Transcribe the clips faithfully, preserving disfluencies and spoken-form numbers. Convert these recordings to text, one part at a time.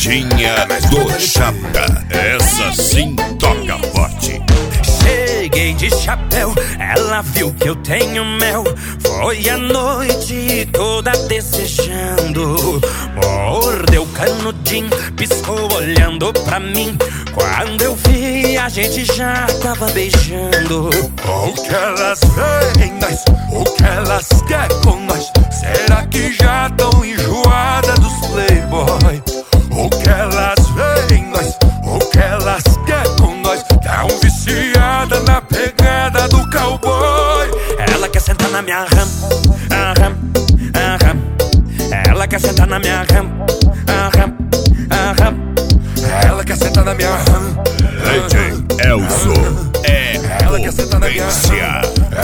Paredinha do Chapa, essa sim toca forte. Cheguei de chapéu, ela viu que eu tenho mel. Foi a noite toda desejando. Mordeu canudinho, piscou olhando pra mim. Quando eu vi, a gente já tava beijando. O que elas veem em nós, o que elas querem com nós? Será que já tão enjoada dos playboy? O que elas veem em nós, o que elas querem com nós? Tão viciada na pegada do cowboy. Ela quer sentar na minha ram, aham, aham. Ela quer sentar na minha ram, aham, aham. Ela quer sentar na minha ram. D J Elzo é Ela quer sentar na minha potência.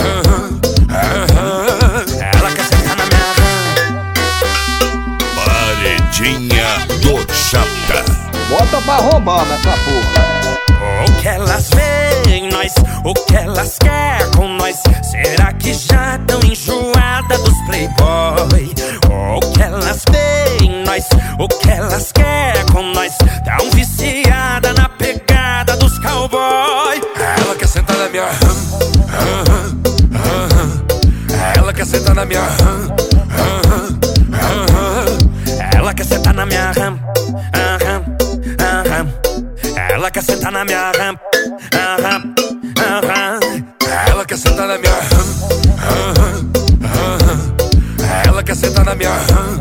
Ela quer sentar na minha ram. Paredinha do Chapa. Bota pra roubar nessa porra. O que elas veem em nós, o que elas querem com nós? Será que já tão enjoada dos playboy? O que elas veem em nós, o que elas querem com nós? Tão viciada na pegada dos cowboy. Ela quer sentar na minha ram. Ela quer sentar na minha ram. Ela quer sentar na minha ram, aham, aham. Ela quer sentar na minha ram, aham, aham. Ela quer sentar na minha ram. Ela quer sentar na minha ram.